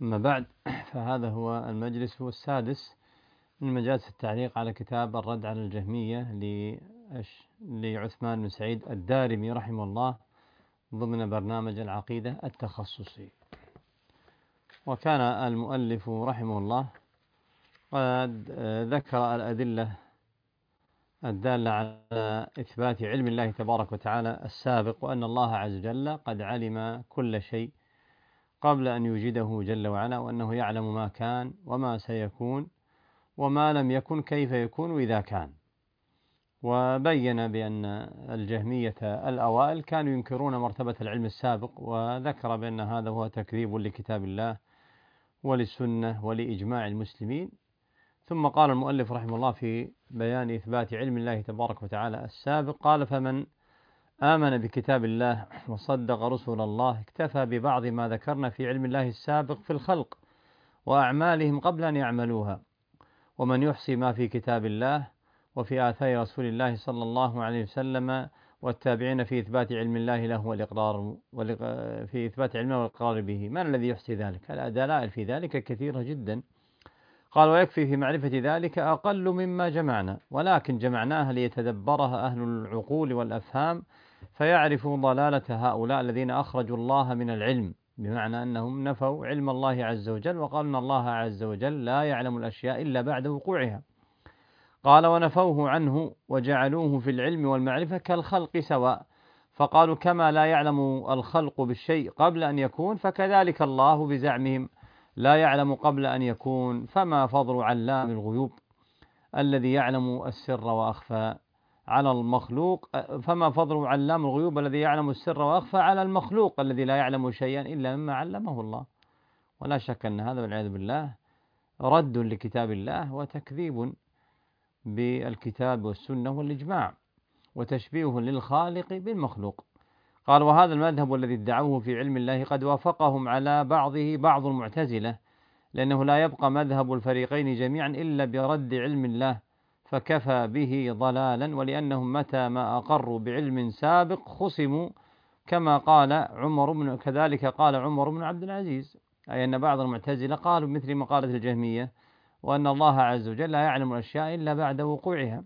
أما بعد فهذا هو المجلس السادس من مجالس التعليق على كتاب الرد على الجهمية لعثمان بن سعيد الدارمي رحمه الله ضمن برنامج العقيدة التخصصي. وكان المؤلف رحمه الله قد ذكر الأدلة الدالة على إثبات علم الله تبارك وتعالى السابق، وأن الله عز وجل قد علم كل شيء قبل أن يوجده جل وعلا، وأنه يعلم ما كان وما سيكون وما لم يكن كيف يكون إذا كان. وبين بأن الجهمية الأوائل كانوا ينكرون مرتبة العلم السابق، وذكر بأن هذا هو تكذيب لكتاب الله وللسنة ولإجماع المسلمين. ثم قال المؤلف رحمه الله في بيان إثبات علم الله تبارك وتعالى السابق قال: فمن آمن بكتاب الله وصدق رسل الله اكتفى ببعض ما ذكرنا في علم الله السابق في الخلق وأعمالهم قبل أن يعملوها. ومن يحصي ما في كتاب الله وفي آثار رسول الله صلى الله عليه وسلم والتابعين في إثبات علم الله له في إثبات علمه والإقرار به، من الذي يحصي ذلك؟ الدلائل في ذلك كثيرة جدا. قال: ويكفي في معرفة ذلك أقل مما جمعنا، ولكن جمعناها ليتدبرها أهل العقول والأفهام فيعرفوا ضلالة هؤلاء الذين أخرجوا الله من العلم، بمعنى أنهم نفوا علم الله عز وجل وقالوا أن الله عز وجل لا يعلم الأشياء إلا بعد وقوعها. قال: ونفوه عنه وجعلوه في العلم والمعرفة كالخلق سواء، فقالوا كما لا يعلم الخلق بالشيء قبل أن يكون فكذلك الله بزعمهم لا يعلم قبل أن يكون، فما فضل علام الغيوب الذي يعلم السر وأخفى على المخلوق، فما فضل علام الغيوب الذي يعلم السر وأخفى على المخلوق الذي لا يعلم شيئا إلا مما علمه الله. ولا شك أن هذا والعياذ بالله رد لكتاب الله وتكذيب بالكتاب والسنة والإجماع وتشبيه للخالق بالمخلوق. قال: وهذا المذهب الذي ادعوه في علم الله قد وافقهم على بعضه بعض المعتزلة، لأنه لا يبقى مذهب الفريقين جميعا إلا برد علم الله فكفى به ضلالا، ولأنهم متى ما أقروا بعلم سابق خصموا كذلك قال عمر بن عبد العزيز، أي أن بعض المعتزلة قالوا مثل ما قالت الجهمية وأن الله عز وجل لا يعلم الأشياء إلا بعد وقوعها.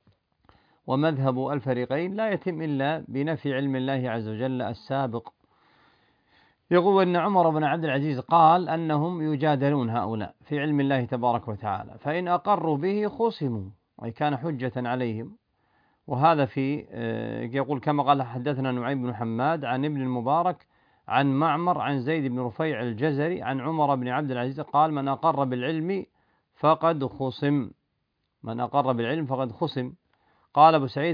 ومذهب الفريقين لا يتم إلا بنفي علم الله عز وجل السابق. يقول أن عمر بن عبد العزيز قال أنهم يجادلون هؤلاء في علم الله تبارك وتعالى، فإن أقروا به خصموا، أي كان حجة عليهم. وهذا يقول كما قال: حدثنا نعيم بن حماد عن ابن المبارك عن معمر عن زيد بن رفيع الجزري عن عمر بن عبد العزيز قال: من أقر بالعلم فقد خصم. من أقر بالعلم فقد خصم. قال أبو سعيد: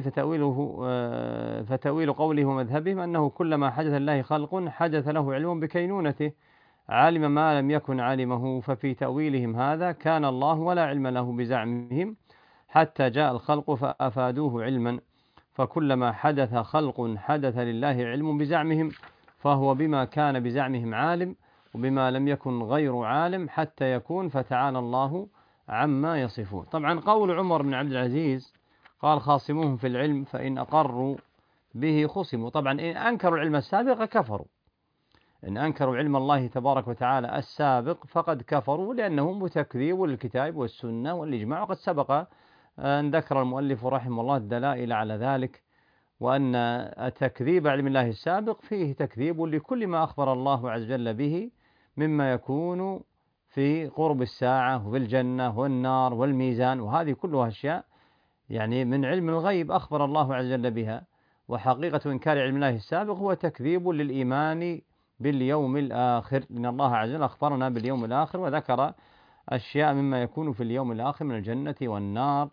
فتأويل قوله ومذهبهم أنه كلما حدث الله خلق حدث له علم بكينونته، علم ما لم يكن علمه. ففي تأويلهم هذا كان الله ولا علم له بزعمهم حتى جاء الخلق فأفادوه علما، فكلما حدث خلق حدث لله علم بزعمهم، فهو بما كان بزعمهم عالم وبما لم يكن غير عالم حتى يكون، فتعالى الله عما يصفون. طبعا قول عمر بن عبد العزيز قال: خاصموهم في العلم فإن أقروا به خصموا. طبعا إن أنكروا العلم السابق كفروا، إن أنكروا علم الله تبارك وتعالى السابق فقد كفروا، لأنهم تكذيب للكتاب والسنة والإجماع. وقد سبق أن ذكر المؤلف رحمه الله الدلائل على ذلك، وأن تكذيب علم الله السابق فيه تكذيب لكل ما أخبر الله عز وجل به مما يكون في قرب الساعة والجنة والنار والميزان، وهذه كلها أشياء يعني من علم الغيب أخبر الله عز وجل بها. وحقيقة إنكار علم الله السابق هو تكذيب للإيمان باليوم الآخر، لأن الله عز وجل أخبرنا باليوم الآخر وذكر أشياء مما يكون في اليوم الآخر من الجنة والنار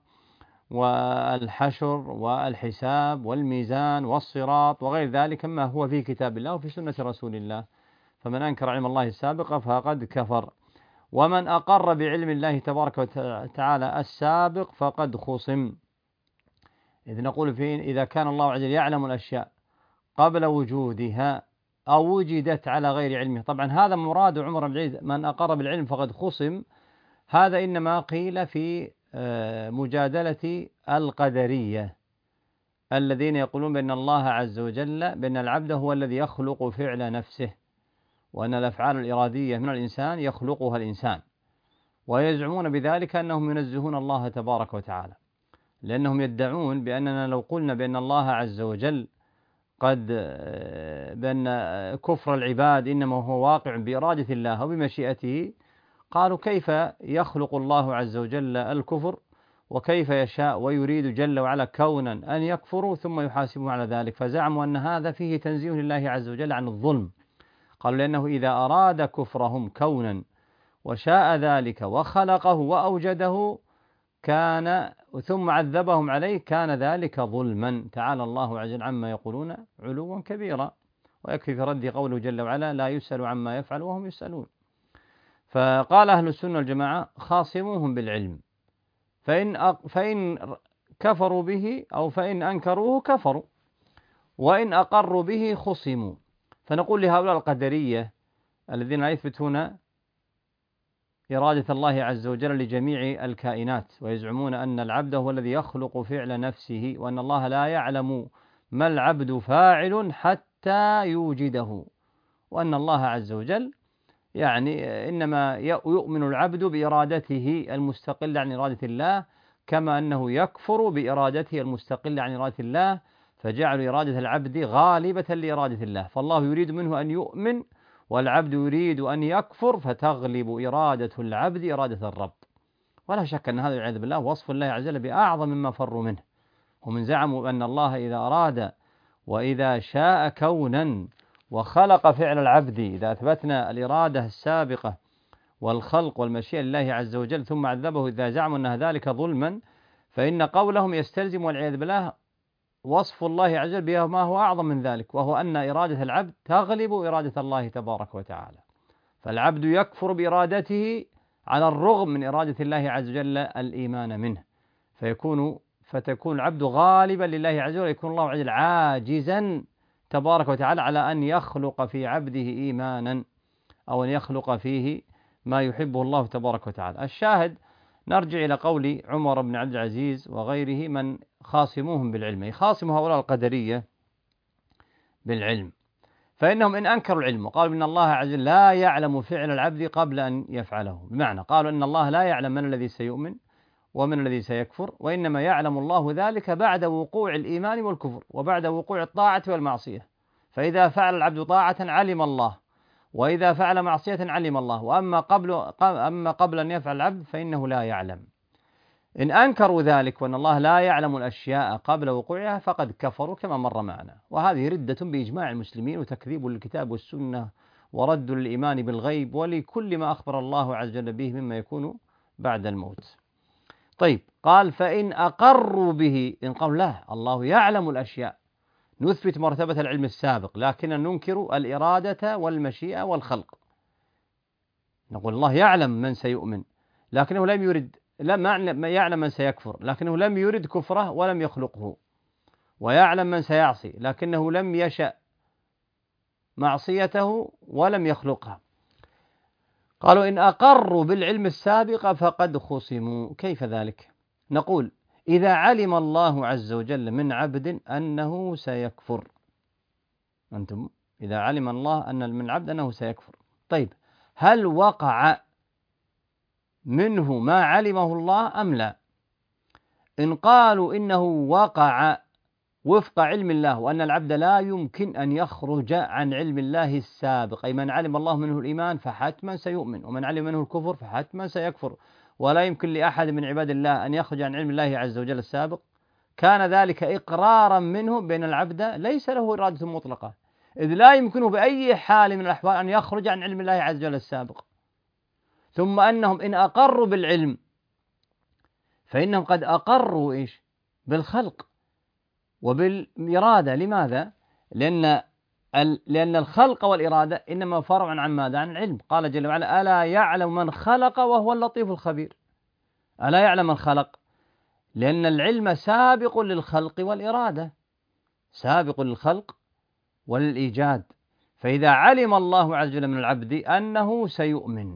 والحشر والحساب والميزان والصراط وغير ذلك مما هو في كتاب الله وفي سنة رسول الله. فمن أنكر علم الله السابق فقد كفر. ومن أقر بعلم الله تبارك وتعالى السابق فقد خصم. إذ نقول فيه إذا كان الله عز وجل يعلم الأشياء قبل وجودها أو وجدت على غير علمه. طبعا هذا مراد عمر بن عبد العزيز من أقر بالعلم فقد خصم، هذا إنما قيل في مجادلة القدرية الذين يقولون بأن الله عز وجل بأن العبد هو الذي يخلق فعل نفسه، وأن الأفعال الإرادية من الإنسان يخلقها الإنسان، ويزعمون بذلك أنهم ينزهون الله تبارك وتعالى، لأنهم يدعون بأننا لو قلنا بأن الله عز وجل بأن كفر العباد إنما هو واقع بإرادة الله وبمشيئته، قالوا كيف يخلق الله عز وجل الكفر وكيف يشاء ويريد جل وعلا كونا أن يكفروا ثم يحاسبهم على ذلك، فزعموا أن هذا فيه تنزيه لله عز وجل عن الظلم. قالوا لأنه إذا أراد كفرهم كونا وشاء ذلك وخلقه وأوجده كان ثم عذبهم عليه كان ذلك ظلما، تعالى الله عز وجل عما يقولون علوا كبيرا. ويكفي في رد قوله جل وعلا لا يسأل عما يفعل وهم يسألون. فقال أهل السنة والجماعة خاصموهم بالعلم، فإن كفروا به أو فإن أنكروه كفروا، وإن أقروا به خصموا. فنقول لهؤلاء القدرية الذين لا يثبتون إرادة الله عز وجل لجميع الكائنات، ويزعمون أن العبد هو الذي يخلق فعل نفسه، وأن الله لا يعلم ما العبد فاعل حتى يوجده، وأن الله عز وجل إنما يؤمن العبد بإرادته المستقلة عن إرادة الله، كما أنه يكفر بإرادته المستقلة عن إرادة الله، فجعل إرادة العبد غالبة لإرادة الله، فالله يريد منه أن يؤمن والعبد يريد أن يكفر، فتغلب إرادة العبد إرادة الرب. ولا شك أن هذا والعياذ بالله وصف الله عز وجل بأعظم مما فروا منه. ومن زعموا أن الله إذا أراد وإذا شاء كونا وخلق فعل العبد، إذا أثبتنا الإرادة السابقة والخلق والمشيئة لله عز وجل ثم عذبه إذا زعموا أن ذلك ظلما، فإن قولهم يستلزم والعياذ بالله وصف الله عز وجل بما هو أعظم من ذلك، وهو أن إرادة العبد تغلب إرادة الله تبارك وتعالى، فالعبد يكفر بإرادته على الرغم من إرادة الله عز وجل الإيمان منه، فتكون العبد غالبا لله عز وجل، يكون الله عز وجل عاجزا تبارك وتعالى على أن يخلق في عبده إيمانا أو أن يخلق فيه ما يحبه الله تبارك وتعالى. الشاهد نرجع إلى قول عمر بن عبد العزيز وغيره من خاصموهم بالعلم، يخاصم هؤلاء القدرية بالعلم، فإنهم إن أنكروا العلم وقالوا إن الله عز وجل لا يعلم فعل العبد قبل أن يفعله، بمعنى قالوا إن الله لا يعلم من الذي سيؤمن ومن الذي سيكفر، وإنما يعلم الله ذلك بعد وقوع الإيمان والكفر وبعد وقوع الطاعة والمعصية، فإذا فعل العبد طاعة علم الله، وإذا فعل معصية علم الله، أما قبل أن يفعل العبد فإنه لا يعلم. إن أنكروا ذلك وأن الله لا يعلم الأشياء قبل وقوعها فقد كفروا كما مر معنا، وهذه ردة بإجماع المسلمين وتكذيب للكتاب والسنة ورد للإيمان بالغيب ولكل ما أخبر الله عز وجل به مما يكون بعد الموت. طيب، قال فإن أقروا به، إن قالوا لا الله يعلم الأشياء، نثبت مرتبة العلم السابق لكن ننكر الإرادة والمشيئة والخلق. نقول الله يعلم من سيؤمن لكنه لم يرد، ما يعلم من سيكفر لكنه لم يرد كفره ولم يخلقه، ويعلم من سيعصي لكنه لم يشأ معصيته ولم يخلقها. قالوا إن أقروا بالعلم السابق فقد خصموا. كيف ذلك؟ نقول إذا علم الله عز وجل من عبد أنه سيكفر، إذا علم الله أن من عبد أنه سيكفر، طيب هل وقع منه ما علمه الله أم لا؟ إن قالوا إنه وقع وفق علم الله وأن العبد لا يمكن أن يخرج عن علم الله السابق، أي من علم الله منه الإيمان فحتما سيؤمن، ومن علم منه الكفر فحتما سيكفر، ولا يمكن لأحد من عباد الله أن يخرج عن علم الله عز وجل السابق، كان ذلك إقرارا منه بأن العبد ليس له إرادة مطلقة، إذ لا يمكنه بأي حال من الأحوال أن يخرج عن علم الله عز وجل السابق. ثم أنهم إن أقروا بالعلم فإنهم قد أقروا بالخلق وبالإرادة. لماذا؟ لأن الخلق والإرادة إنما فرع عن ماذا؟ عن العلم. قال جل وعلا ألا يعلم من خلق وهو اللطيف الخبير. ألا يعلم من خلق، لأن العلم سابق للخلق والإرادة، سابق للخلق والإيجاد، فإذا علم الله عز وجل من العبد أنه سيؤمن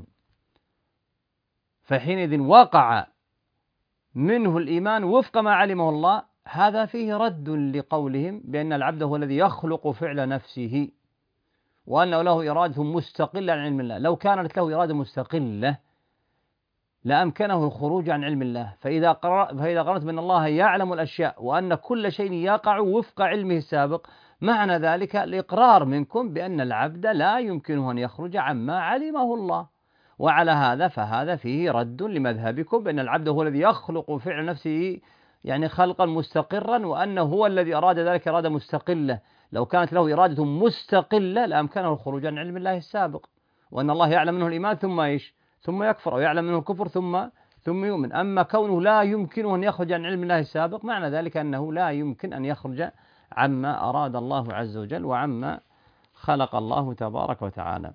فحينئذ وقع منه الإيمان وفق ما علمه الله، هذا فيه رد لقولهم بأن العبد هو الذي يخلق فعل نفسه، وأنه له إرادة مستقلة عن علم الله. لو كانت له إرادة مستقلة لأمكنه الخروج عن علم الله. فإذا قررت بأن الله يعلم الأشياء وأن كل شيء يقع وفق علمه السابق، معنى ذلك الإقرار منكم بأن العبد لا يمكنه أن يخرج عما علمه الله. وعلى هذا فهذا فيه رد لمذهبكم بأن العبد هو الذي يخلق فعل نفسه، يعني خلقا مستقرا، وأنه هو الذي أراد ذلك إرادة مستقلة. لو كانت له إرادة مستقلة لأمكنه الخروج عن علم الله السابق، وأن الله يعلم منه الإيمان ثم إيش؟ ثم يكفر، أو يعلم منه الكفر ثم يؤمن. أما كونه لا يمكنه أن يخرج عن علم الله السابق، معنى ذلك أنه لا يمكن أن يخرج عما أراد الله عز وجل وعما خلق الله تبارك وتعالى.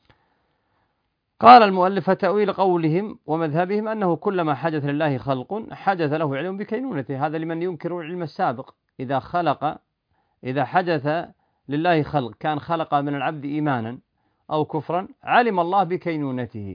قال المؤلف: فتأويل قولهم ومذهبهم أنه كلما حدث لله خلق حدث له علم بكينونته. هذا لمن ينكر العلم السابق. إذا حدث لله خلق، كان خلق من العبد إيمانا أو كفرا، علم الله بكينونته.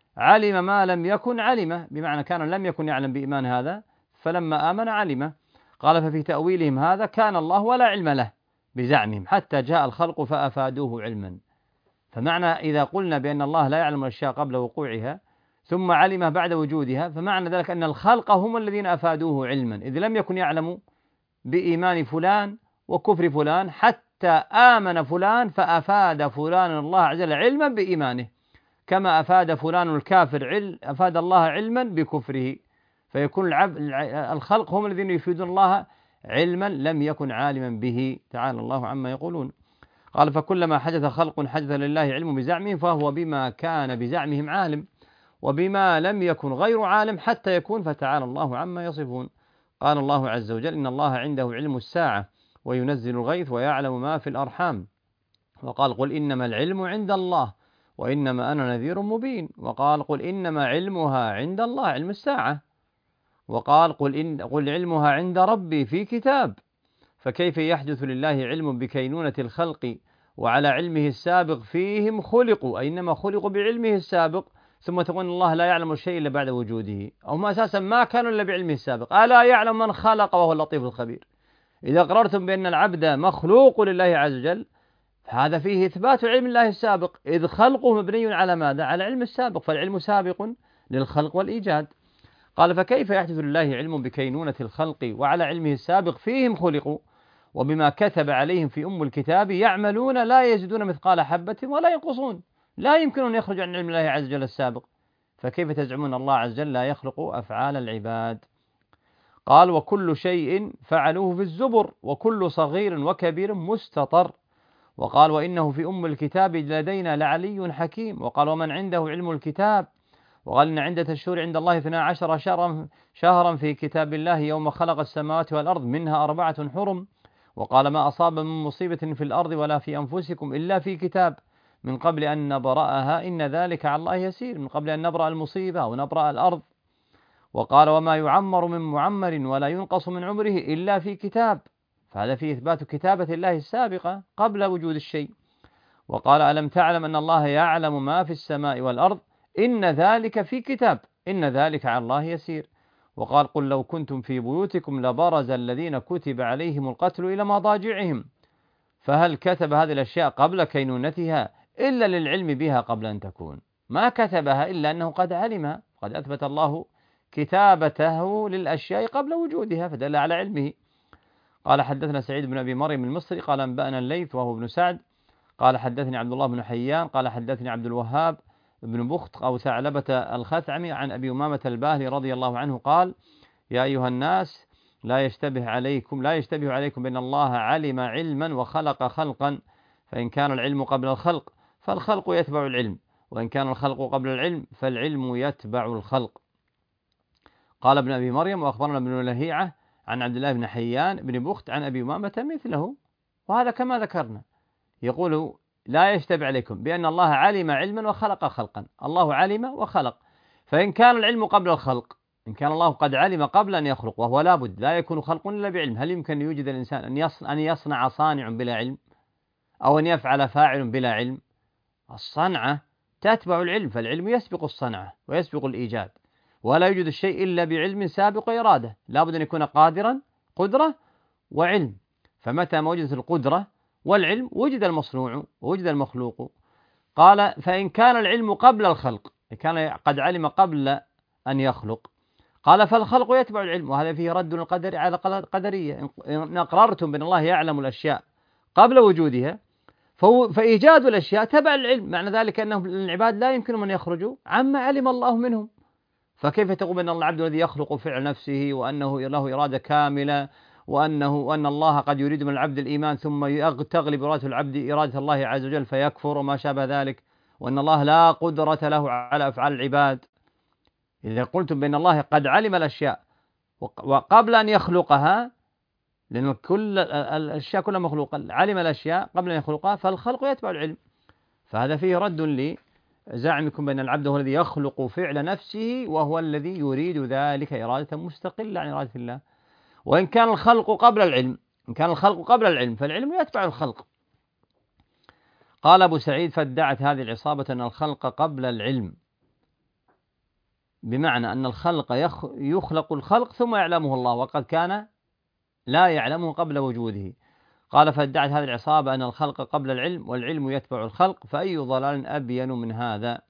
علم ما لم يكن علمه، بمعنى كان لم يكن يعلم بإيمان هذا، فلما آمن علمه. قال: ففي تأويلهم هذا كان الله ولا علم له بزعمهم حتى جاء الخلق فأفادوه علما. فمعنى إذا قلنا بأن الله لا يعلم الأشياء قبل وقوعها ثم علمها بعد وجودها، فمعنى ذلك أن الخلق هم الذين أفادوه علما، إذ لم يكن يعلم بإيمان فلان وكفر فلان حتى آمن فلان فأفاد فلان الله عز وجل علما بإيمانه، كما أفاد فلان الكافر أفاد الله علما بكفره. فيكون الخلق هم الذين يفيدون الله علما لم يكن عالما به، تعالى الله عما يقولون. قال: فكلما حدث خلق حدث لله علم بزعمهم، فهو بما كان بزعمهم عالم، وبما لم يكن غير عالم حتى يكون، فتعالى الله عما يصفون. قال الله عز وجل: إن الله عنده علم الساعة وينزل الغيث ويعلم ما في الأرحام. وقال: قل إنما العلم عند الله وإنما أنا نذير مبين. وقال: قل إنما علمها عند الله، علم الساعة. وقال: قل علمها عند ربي في كتاب. فكيف يحدث لله علم بكينونة الخلق وعلى علمه السابق فيهم خلقوا، أي إنما خلقوا بعلمه السابق، ثم تقول الله لا يعلم الشيء إلا بعد وجوده، هم أساسا ما كانوا إلا بعلمه السابق. ألا يعلم من خلق وهو اللطيف الخبير. إذا قررتم بأن العبد مخلوق لله عز وجل، هذا فيه إثبات علم الله السابق، إذ خلقه مبني على ماذا؟ على علم السابق، فالعلم سابق للخلق والإيجاد. قال: فكيف يحدث لله علم بكينونة الخلق وعلى علمه السابق فيهم خلقوا، وبما كتب عليهم في أم الكتاب يعملون لا يزيدون مثقال حبة ولا ينقصون. لا يمكن أن يخرج عن علم الله عز وجل السابق، فكيف تزعمون الله عز وجل لا يخلق أفعال العباد؟ قال: وكل شيء فعلوه في الزبر وكل صغير وكبير مستطر. وقال: وإنه في أم الكتاب لدينا لعلي حكيم. وقال: ومن عنده علم الكتاب. وقال: إن عدة الشهور عند الله 12 شهرا في كتاب الله يوم خلق السماوات والأرض منها 4 حرم. وقال: ما أصاب من مصيبة في الأرض ولا في أنفسكم إلا في كتاب من قبل أن نبرأها إن ذلك على الله يسير، من قبل أن نبرأ المصيبة ونبرأ الأرض. وقال: وما يعمر من معمر ولا ينقص من عمره إلا في كتاب. فهذا فيه إثبات كتابة الله السابقة قبل وجود الشيء. وقال: ألم تعلم أن الله يعلم ما في السماء والأرض إن ذلك في كتاب إن ذلك على الله يسير. وقال: قل لو كنتم في بيوتكم لبرز الذين كتب عليهم القتل إلى مضاجعهم. فهل كتب هذه الأشياء قبل كينونتها إلا للعلم بها قبل أن تكون؟ ما كتبها إلا أنه قد علمها، قد أثبت الله كتابته للأشياء قبل وجودها فدل على علمه. قال: حدثنا سعيد بن أبي مريم المصري قال: أنبأنا الليث وهو ابن سعد قال: حدثني عبد الله بن حيان قال: حدثني عبد الوهاب بن بخت أو ثعلبة الخثعمي عن أبي أمامة الباهلي رضي الله عنه قال: يا أيها الناس لا يشتبه عليكم بأن الله علم علما وخلق خلقا، فإن كان العلم قبل الخلق فالخلق يتبع العلم، وإن كان الخلق قبل العلم فالعلم يتبع الخلق. قال ابن أبي مريم: وأخبرنا ابن لهيعة عن عبد الله بن حيان بن بخت عن أبي أمامة مثله. وهذا كما ذكرنا، يقول: لا يشتبه عليكم بأن الله علم علما وخلق خلقا. الله علم وخلق، فإن كان العلم قبل الخلق، إن كان الله قد علم قبل أن يخلق، وهو لابد لا يكون خلق إلا بعلم. هل يمكن أن يوجد الإنسان أن يصنع صانع بلا علم، أو أن يفعل فاعل بلا علم؟ الصنعة تتبع العلم، فالعلم يسبق الصنعة ويسبق الإيجاد، ولا يوجد الشيء إلا بعلم سابق إرادة. لابد أن يكون قادرا، قدرة وعلم. فمتى ما وجدت القدرة والعلم وجد المصنوع ووجد المخلوق. قال فإن كان العلم قبل الخلق، كان قد علم قبل أن يخلق، قال فالخلق يتبع العلم، وهذا فيه رد القدر على القدرية. إن أقررتم بأن الله يعلم الأشياء قبل وجودها فإيجاد الأشياء تبع العلم، معنى ذلك أنهم العباد لا يمكنهم أن يخرجوا عما علم الله منهم. فكيف تقول أن العبد الذي يخلق فعل نفسه وأنه له إرادة كاملة وأن الله قد يريد من العبد الإيمان ثم تغلب إرادة العبد إرادة الله عز وجل فيكفر وما شابه ذلك، وأن الله لا قدرة له على أفعال العباد؟ إذا قلتم بأن الله قد علم الأشياء وقبل أن يخلقها، لأن كل الأشياء كلها مخلوقة، علم الأشياء قبل أن يخلقها فالخلق يتبع العلم. فهذا فيه رد لزعمكم بأن العبد هو الذي يخلق فعل نفسه وهو الذي يريد ذلك إرادة مستقلة عن إرادة الله. وإن كان الخلق قبل العلم، إن كان الخلق قبل العلم فالعلم يتبع الخلق. قال أبو سعيد فادعت هذه العصابة أن الخلق قبل العلم، بمعنى أن الخلق يخلق الخلق ثم يعلمه الله، وقد كان لا يعلمه قبل وجوده. قال فادعت هذه العصابة أن الخلق قبل العلم والعلم يتبع الخلق، فأي ضلال أبين من هذا؟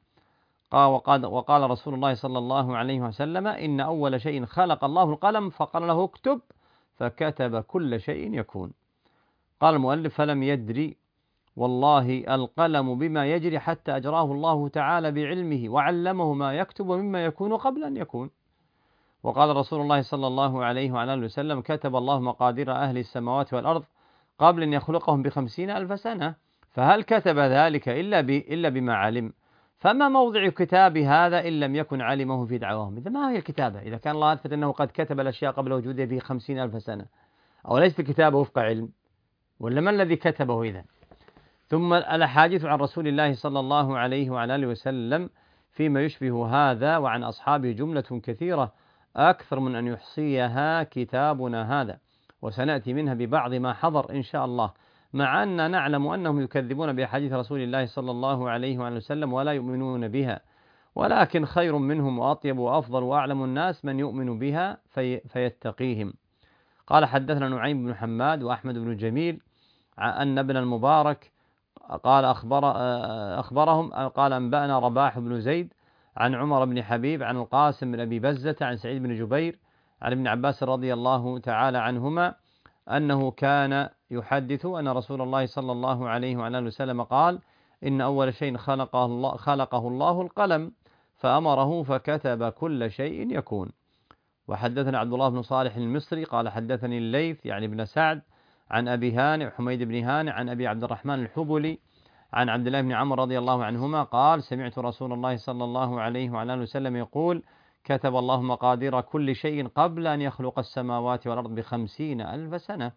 وقال رسول الله صلى الله عليه وسلم إن أول شيء خلق الله القلم فقال له اكتب فكتب كل شيء يكون. قال المؤلف فلم يدري والله القلم بما يجري حتى أجراه الله تعالى بعلمه وعلمه ما يكتب مما يكون قبل أن يكون. وقال رسول الله صلى الله عليه وعلى آله وسلم كتب الله مقادير أهل السماوات والأرض قبل أن يخلقهم ب50,000 سنة، فهل كتب ذلك إلا بما علم؟ فما موضع كتاب هذا إن لم يكن علمه في دعواهم؟ إذا ما هي الكتابة إذا كان الله أثبت أنه قد كتب الأشياء قبل وجوده ب50,000 سنة، أو ليس الكتابة وفق علم، ولا ما الذي كتبه إذن؟ ثم الأحاديث عن رسول الله صلى الله عليه وعلى آله وسلم فيما يشبه هذا وعن أصحابه جملة كثيرة أكثر من أن يحصيها كتابنا هذا، وسنأتي منها ببعض ما حضر إن شاء الله، مع أننا نعلم أنهم يكذبون بأحاديث رسول الله صلى الله عليه وعلى وسلم ولا يؤمنون بها، ولكن خير منهم وأطيب وأفضل وأعلم الناس من يؤمن بها فيتقيهم. قال حدثنا نعيم بن حماد وأحمد بن جميل أن ابن المبارك قال أخبرهم قال أنبأنا رباح بن زيد عن عمر بن حبيب عن القاسم بن أبي بزة عن سعيد بن جبير عن ابن عباس رضي الله تعالى عنهما أنه كان يحدث أن رسول الله صلى الله عليه وعلى آله وسلم قال إن أول شيء خلقه الله القلم فأمره فكتب كل شيء يكون. وحدثنا عبد الله بن صالح المصري قال حدثني الليث يعني ابن سعد عن أبي هانئ حميد بن هانئ عن أبي عبد الرحمن الحبلي عن عبد الله بن عمرو رضي الله عنهما قال سمعت رسول الله صلى الله عليه وعلى آله وسلم يقول كتب الله مقادير كل شيء قبل أن يخلق السماوات والأرض ب50,000 سنة.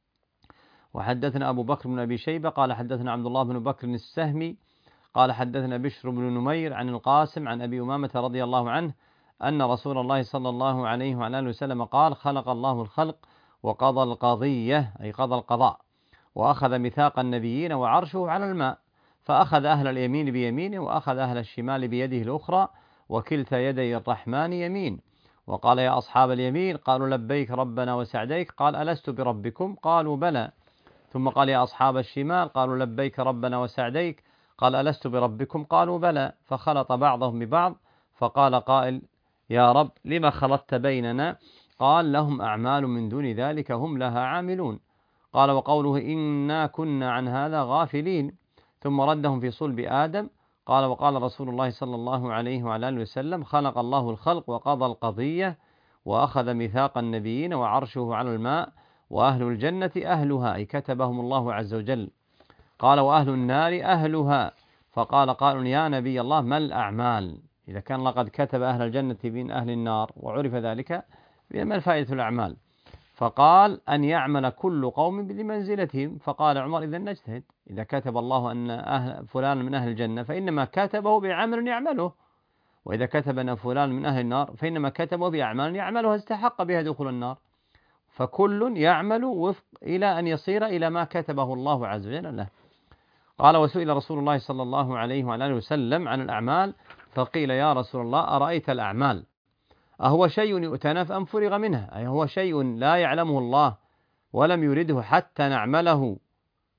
وحدثنا أبو بكر بن أبي شيبة قال حدثنا عبد الله بن بكر السهمي قال حدثنا بشر بن نمير عن القاسم عن أبي أمامة رضي الله عنه أن رسول الله صلى الله عليه وعلى آله وسلم قال خلق الله الخلق وقضى القضية أي قضى القضاء وأخذ ميثاق النبيين وعرشه على الماء، فأخذ أهل اليمين بيمينه وأخذ أهل الشمال بيده الأخرى وكلتا يدي الرحمن يمين. وقال يا أصحاب اليمين قالوا لبيك ربنا وسعديك قال ألست بربكم قالوا بلى. ثم قال يا أصحاب الشمال قالوا لبيك ربنا وسعديك قال ألست بربكم قالوا بلى. فخلط بعضهم ببعض فقال قائل يا رب لما خلطت بيننا؟ قال لهم أعمال من دون ذلك هم لها عاملون. قال وقوله إنا كنا عن هذا غافلين ثم ردهم في صلب آدم. قال وقال رسول الله صلى الله عليه وعلى آله وسلم خلق الله الخلق وقضى القضية وأخذ ميثاق النبيين وعرشه على الماء وأهل الجنة أهلها أي كتبهم الله عز وجل. قال وأهل النار أهلها. فقال قائل يا نبي الله ما الأعمال؟ إذا كان لقد كتب أهل الجنة من أهل النار وعرف ذلك ما فائدة الأعمال؟ فقال أن يعمل كل قوم بمنزلتهم. فقال عمر إذا نجتهد، إذا كتب الله أن فلان من أهل الجنة فإنما كتبه بعمل يعمله، وإذا كتب أن فلان من أهل النار فإنما كتبه بأعمال يعملها استحق بها دخول النار. فكل يعمل وفق إلى أن يصير إلى ما كتبه الله عز وجل له. قال وسئل رسول الله صلى الله عليه وعلى آله وسلم عن الأعمال فقيل يا رسول الله أرأيت الأعمال أهو شيء يؤتنف أم فرغ منه؟ أي هو شيء لا يعلمه الله ولم يرده حتى نعمله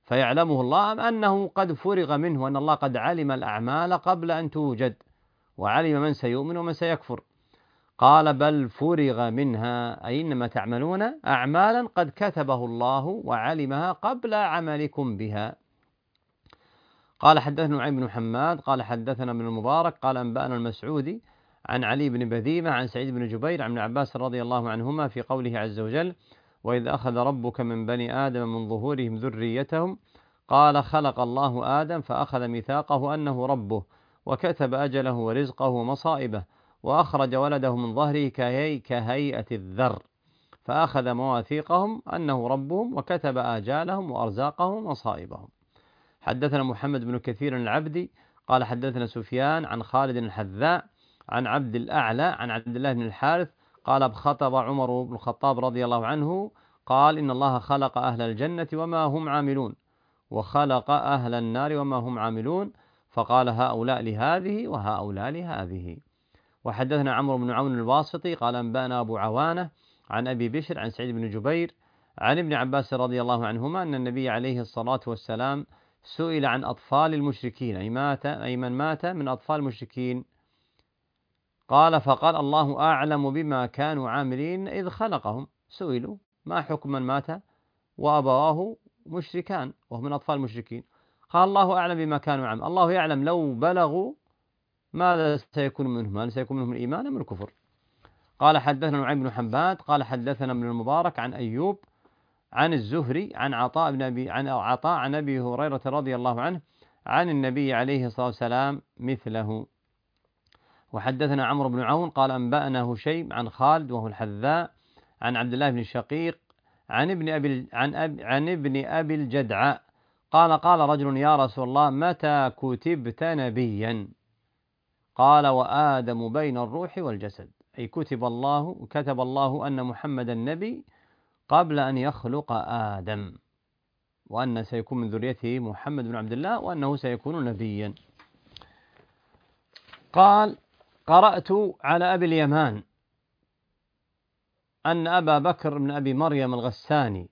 فيعلمه الله أم أنه قد فرغ منه وأن الله قد علم الأعمال قبل أن توجد وعلم من سيؤمن ومن سيكفر؟ قال بل فرغ منها، أي إنما تعملون أعمالا قد كتبه الله وعلمها قبل عملكم بها. قال حدثنا نعيم بن حماد قال حدثنا ابن المبارك قال أنبأنا المسعودي عن علي بن بذيمة عن سعيد بن جبير عن ابن عباس رضي الله عنهما في قوله عز وجل: وإذ أخذ ربك من بني آدم من ظهورهم ذريتهم، قال خلق الله آدم فأخذ ميثاقه أنه ربه وكتب أجله ورزقه ومصائبه وأخرج ولده من ظهره كهيئة الذر، فأخذ مواثيقهم أنه ربهم وكتب آجالهم وأرزاقهم ومصائبهم. حدثنا محمد بن كثير العبدي قال حدثنا سفيان عن خالد الحذاء عن عبد الأعلى عن عبد الله بن الحارث قال خطب عمر بن الخطاب رضي الله عنه قال إن الله خلق أهل الجنة وما هم عاملون وخلق أهل النار وما هم عاملون، فقال هؤلاء لهذه وهؤلاء لهذه. وحدثنا عمرو بن عون الواسطي قال أنبأنا أبو عوانة عن أبي بشر عن سعيد بن جبير عن ابن عباس رضي الله عنهما أن النبي عليه الصلاة والسلام سئل عن أطفال المشركين، أي من مات من أطفال المشركين، قال فقال الله أعلم بما كانوا عاملين إذ خلقهم. سئلوا ما حكم من مات وأبواه مشركان وهم من أطفال المشركين؟ قال الله أعلم بما كانوا عاملين، الله يعلم لو بلغوا ماذا سيكون منهم، هل سيكون منهم الإيمان أم الكفر. قال حدثنا نعيم بن حماد قال حدثنا ابن المبارك عن أيوب عن الزهري عن عطاء عن أبي هريرة رضي الله عنه عن النبي عليه الصلاة والسلام مثله. وحدثنا عمرو بن عون قال أنبأنا هشيم عن خالد وهو الحذاء عن عبد الله بن الشقيق عن ابن أبي الجدعاء قال قال رجل يا رسول الله متى كتبت نبيا؟ قال وآدم بين الروح والجسد، أي كتب الله أن محمدا نبي قبل أن يخلق آدم، وأن سيكون من ذريته محمد بن عبد الله وأنه سيكون نبيا. قال قرأت على أبي اليمان أن أبا بكر بن أبي مريم الغساني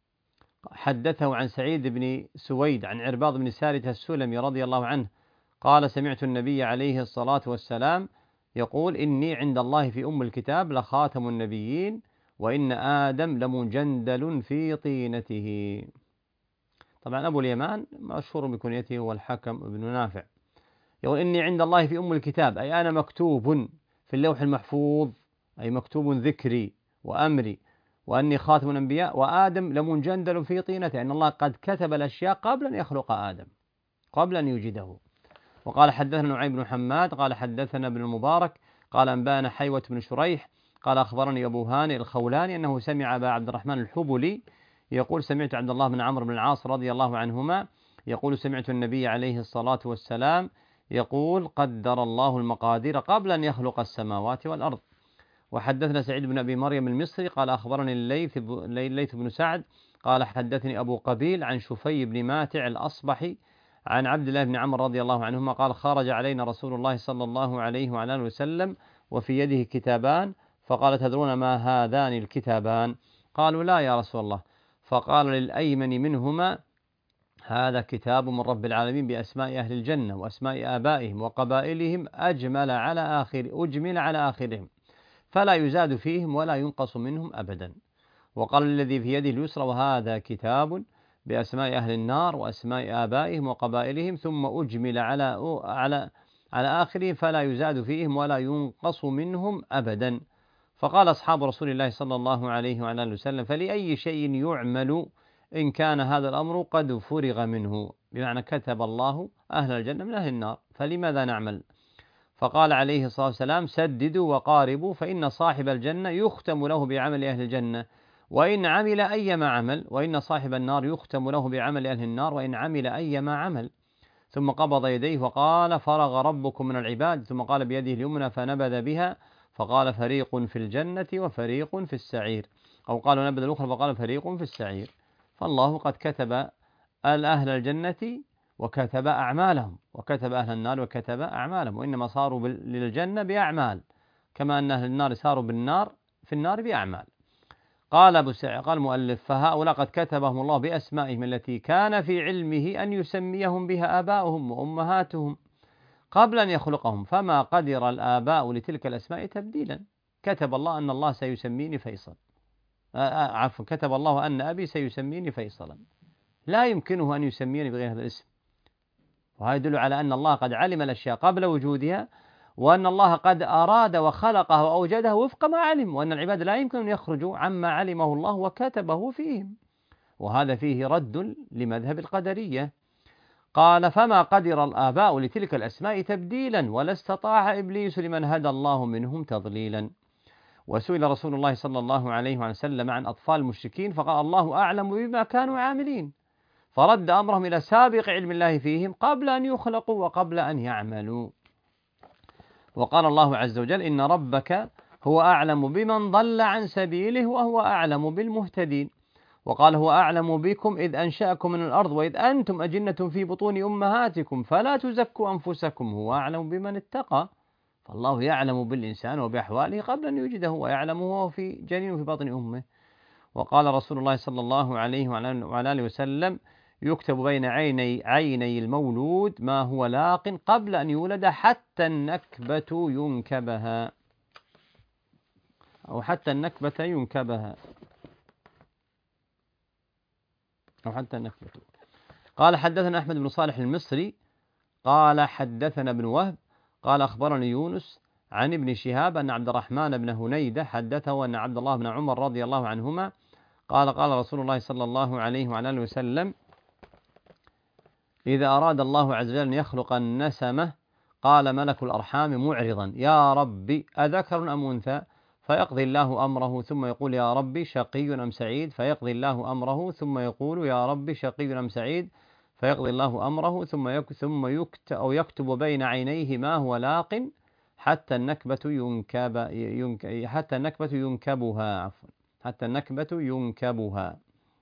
حدثه عن سعيد بن سويد عن عرباض بن سارية السلمي رضي الله عنه قال سمعت النبي عليه الصلاة والسلام يقول إني عند الله في أم الكتاب لخاتم النبيين وإن آدم لمجندل في طينته. طبعا أبو اليمان مشهور بكنيته هو الحكم بن نافع، يقول إني عند الله في أم الكتاب، أي أنا مكتوب في اللوح المحفوظ، أي مكتوب ذكري وأمري، وأني خاتم الأنبياء، وآدم لمجندل في طينته، أن الله قد كتب الأشياء قبل أن يخلق آدم، قبل أن يوجده. وقال حدثنا نعيم بن حماد قال حدثنا ابن المبارك قال أنبانا حيوة بن شريح قال أخبرني أبو هانئ الخولاني أنه سمع أبا عبد الرحمن الحبلي يقول سمعت عبد الله بن عمرو بن العاص رضي الله عنهما يقول سمعت النبي عليه الصلاة والسلام يقول قدر الله المقادير قبل أن يخلق السماوات والأرض. وحدثنا سعيد بن أبي مريم المصري قال أخبرني الليث بن سعد قال حدثني أبو قبيل عن شفي بن ماتع الأصبحي عن عبد الله بن عمرو رضي الله عنهما قال خرج علينا رسول الله صلى الله عليه وعلى آله وسلم وفي يده كتابان، فقال تدرون ما هذان الكتابان؟ قالوا لا يا رسول الله. فقال للأيمن منهما هذا كتاب من رب العالمين بأسماء أهل الجنة وأسماء آبائهم وقبائلهم أجمل على آخرهم فلا يزاد فيهم ولا ينقص منهم أبدا. وقال الذي في يده اليسرى وهذا كتاب بأسماء أهل النار وأسماء آبائهم وقبائلهم ثم أجمل على آخرهم فلا يزاد فيهم ولا ينقص منهم أبدا. فقال أصحاب رسول الله صلى الله عليه وعلى آله وسلم فلأي شيء يعمل إن كان هذا الأمر قد فرغ منه، بمعنى كتب الله أهل الجنة من أهل النار فلماذا نعمل؟ فقال عليه الصلاة والسلام سددوا وقاربوا فإن صاحب الجنة يختم له بعمل أهل الجنة وإن عمل أيما عمل، وإن صاحب النار يختم له بعمل أهل النار وإن عمل أيما عمل. ثم قبض يديه وقال فرغ ربكم من العباد، ثم قال بيده اليمنى فنبذ بها فقال فريق في الجنة وفريق في السعير، أو قالوا نبذ الأخرى فقال فريق في السعير. فالله قد كتب أهل الجنة وكتب أعمالهم وكتب أهل النار وكتب أعمالهم، وإنما صاروا للجنة بأعمال كما أن أهل النار صاروا في النار بأعمال. قال المؤلف: فهؤلاء قد كتبهم الله بأسمائهم التي كان في علمه أن يسميهم بها آباؤهم وأمهاتهم قبل أن يخلقهم، فما قدر الآباء لتلك الأسماء تبديلا. كتب الله أن الله سيسميني فيصل، عفوا، كتب الله أن أبي سيسميني فيصلا، لا يمكنه أن يسميني بغير هذا الاسم. وهذا يدل على أن الله قد علم الأشياء قبل وجودها، وأن الله قد أراد وخلقه وأوجده وفق ما علم، وأن العباد لا يمكن أن يخرجوا عما علمه الله وكتبه فيهم. وهذا فيه رد لمذهب القدرية. قال: فما قدر الآباء لتلك الأسماء تبديلا، ولا استطاع إبليس لمن هدى الله منهم تضليلا. وسئل رسول الله صلى الله عليه وسلم عن أطفال المشركين فقال: الله أعلم بما كانوا عاملين، فرد أمرهم إلى سابق علم الله فيهم قبل أن يخلقوا وقبل أن يعملوا. وقال الله عز وجل: إن ربك هو أعلم بمن ضل عن سبيله وهو أعلم بالمهتدين. وقال: هو أعلم بكم إذ أنشأكم من الأرض وإذ أنتم أجنة في بطون أمهاتكم فلا تزكوا أنفسكم هو أعلم بمن اتقى. فالله يعلم بالإنسان وبأحواله قبل أن يوجده، ويعلمه وهو في جنين في بطن أمه. وقال رسول الله صلى الله عليه وعلى آله وسلم: يكتب بين عيني المولود ما هو لاق قبل أن يولد حتى النكبة ينكبها، أو حتى النكبة ينكبها، أو حتى النكبة. قال: حدثنا أحمد بن صالح المصري قال حدثنا ابن وهب قال أخبرني يونس عن ابن شهاب أن عبد الرحمن بن هنيدة حدثه أن عبد الله بن عمر رضي الله عنهما قال: قال رسول الله صلى الله عليه وعلى آله وسلم: إذا أراد الله عز وجل أن يخلق النسمة قال ملك الأرحام معرضا: يا ربي أذكر أم أنثى؟ فيقضي الله أمره ثم يقول: يا ربي شقي أم سعيد؟ فيقضي الله أمره ثم يقول: يا ربي شقي أم سعيد؟ فيقضي الله أمره ثم يكتب بين عينيه ما هو لاق حتى النكبة ينكبها، حتى النكبة ينكبها.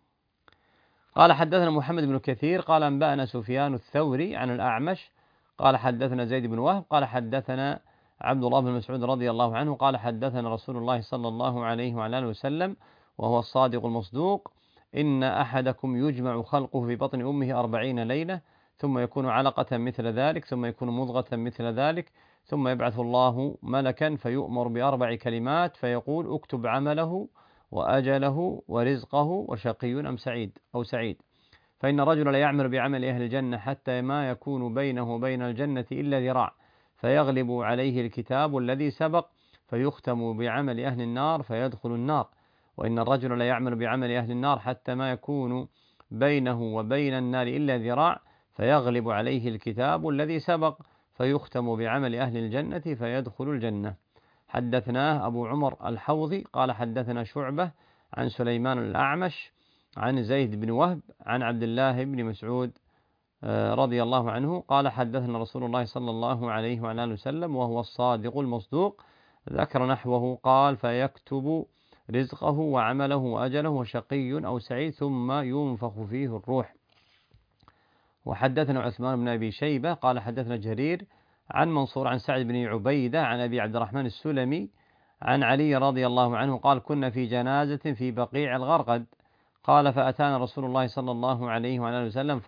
قال: حدثنا محمد بن كثير قال أنبأنا سفيان الثوري عن الأعمش قال حدثنا زيد بن وهب قال حدثنا عبد الله بن مسعود رضي الله عنه قال: حدثنا رسول الله صلى الله عليه وعلى آله وسلم وهو الصادق المصدوق: إن أحدكم يجمع خلقه في بطن أمه 40 ليلة ثم يكون علقة مثل ذلك ثم يكون مضغة مثل ذلك ثم يبعث الله ملكا فيؤمر ب4 كلمات فيقول: اكتب عمله وأجله ورزقه وشقي أم سعيد أو سعيد. فإن الرجل لا يعمل بعمل أهل الجنة حتى ما يكون بينه وبين الجنة إلا ذراع فيغلب عليه الكتاب الذي سبق فيختم بعمل أهل النار فيدخل النار. وإن الرجل لا يعمل بعمل أهل النار حتى ما يكون بينه وبين النار إلا ذراع فيغلب عليه الكتاب الذي سبق فيختم بعمل أهل الجنة فيدخل الجنة. حدثناه أبو عمر الحوضي قال حدثنا شعبة عن سليمان الأعمش عن زيد بن وهب عن عبد الله بن مسعود رضي الله عنه قال: حدثنا رسول الله صلى الله عليه وعلى آله وسلم وهو الصادق المصدوق ذكر نحوه قال: فيكتب رزقه وعمله وأجله وشقي أو سعيد ثم ينفخ فيه الروح. وحدثنا عثمان بن أبي شيبة قال حدثنا جرير عن منصور عن سعد بن عبيدة عن أبي عبد الرحمن السلمي عن علي رضي الله عنه قال: كنا في جنازة في بقيع الغرقد قال: فأتانا رسول الله صلى الله عليه وعلى آله وسلم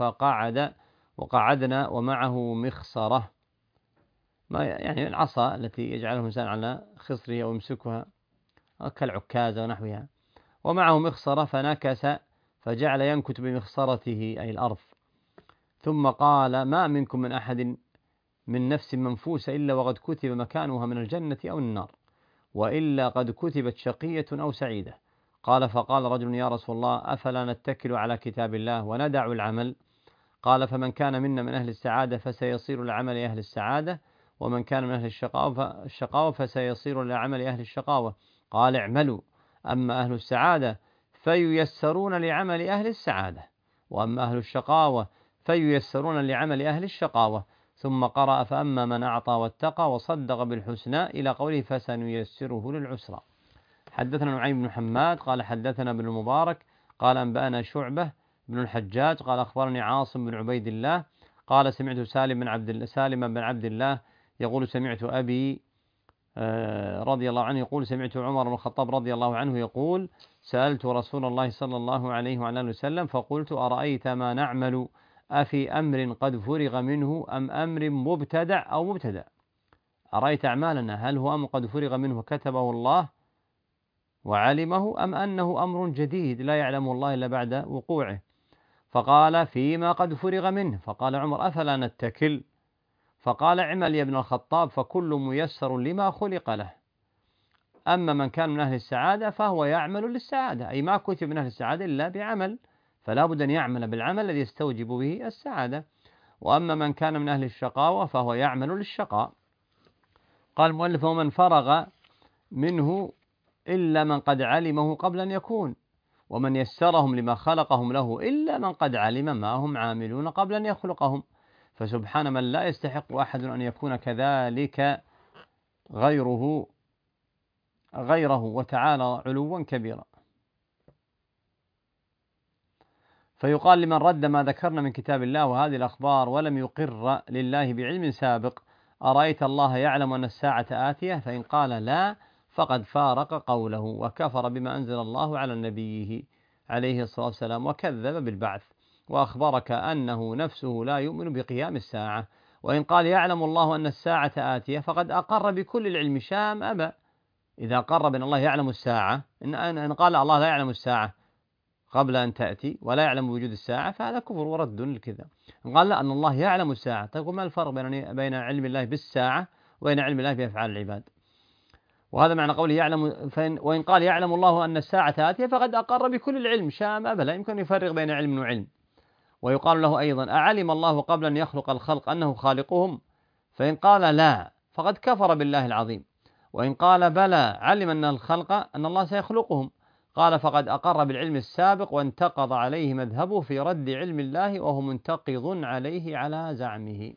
وقعدنا ومعه مخصرة، ما يعني العصا التي يجعله الإنسان على خصره أو يمسكها كالعكازة ونحوها، ومعه مخصرة فنكس فجعل ينكت بمخصرته أي الأرض، ثم قال: ما منكم من أحد من نفس منفوسة إلا وقد كتب مكانها من الجنة أو النار، وإلا قد كتبت شقية أو سعيدة. قال: فقال رجل: يا رسول الله أفلا نتكل على كتاب الله وندع العمل؟ قال: فمن كان منا من أهل السعادة فسيصير لعمل أهل السعادة، ومن كان من أهل الشقاوة فسيصير لعمل أهل الشقاوة. قال: اعملوا، أما أهل السعادة فييسرون لعمل أهل السعادة، وأما أهل الشقاوة فييسرون لعمل أهل الشقاوة. ثم قرأ: فأما من أعطى واتقى وصدق بالحسنى إلى قوله فسنيسره للعسرى. حدثنا نعيم بن حماد قال حدثنا ابن المبارك قال أنبأنا شعبة بن الحجاج قال أخبرني عاصم بن عبيد الله قال: سمعت سالم بن عبد الله يقول: سمعت أبي رضي الله عنه يقول: سمعت عمر بن الخطاب رضي الله عنه يقول: سألت رسول الله صلى الله عليه وعلى آله وسلم فقلت: أرأيت ما نعمل أفي أمر قد فرغ منه أم أمر مبتدع أو مبتدع؟ أرأيت أعمالنا هل هو أمر قد فرغ منه وكتبه الله وعلمه أم أنه أمر جديد لا يعلمه الله إلا بعد وقوعه؟ فقال: فيما قد فرغ منه. فقال عمر: أفلا نتكل؟ فقال: اعمل يا ابن الخطاب فكل ميسر لما خلق له. أما من كان من أهل السعادة فهو يعمل للسعادة، أي ما كتب من أهل السعادة إلا بعمل، فلا بد أن يعمل بالعمل الذي يستوجب به السعادة. وأما من كان من أهل الشقاوة فهو يعمل للشقاء. قال المؤلف: ومن فرغ منه إلا من قد علمه قبل أن يكون، ومن يسرهم لما خلقهم له إلا من قد علم ما هم عاملون قبل أن يخلقهم. فسبحان من لا يستحق أحد أن يكون كذلك غيره وتعالى علوا كبيرا. فيقال لمن رد ما ذكرنا من كتاب الله وهذه الأخبار ولم يقر لله بعلم سابق: أرأيت الله يعلم أن الساعة آتية؟ فإن قال لا فقد فارق قوله وكفر بما أنزل الله على نبيه عليه الصلاة والسلام وكذب بالبعث، وأخبرك أنه نفسه لا يؤمن بقيام الساعة. وإن قال يعلم الله أن الساعة آتية فقد أقر بكل العلم شام أبى. إذا قر بأن الله يعلم الساعة، إن قال الله لا يعلم الساعة قبل أن تأتي ولا يعلم وجود الساعة فهذا كفر ورد للكذا. قال لا، أن الله يعلم الساعة. طيب ما الفرق بين علم الله بالساعة وبين علم الله بأفعال العباد؟ وهذا معنى قوله يعلم. وإن قال يعلم الله أن الساعة آتية فقد أقر بكل العلم شام أبى، لا يمكن أن يفرق بين علم وعلم. ويقال له أيضا: أعلم الله قبل أن يخلق الخلق أنه خالقهم؟ فإن قال لا فقد كفر بالله العظيم. وإن قال بلى، علم أن الخلق أن الله سيخلقهم، قال فقد أقر بالعلم السابق وانتقض عليه مذهبه في رد علم الله وهو منتقض عليه على زعمه.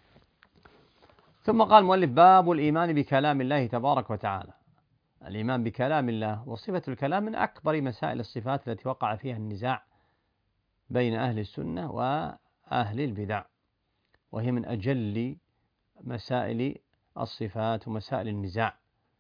ثم قال المؤلف: باب الإيمان بكلام الله تبارك وتعالى. الإيمان بكلام الله وصفة الكلام من أكبر مسائل الصفات التي وقع فيها النزاع بين أهل السنة وأهل البدع، وهي من أجل مسائل الصفات ومسائل النزاع.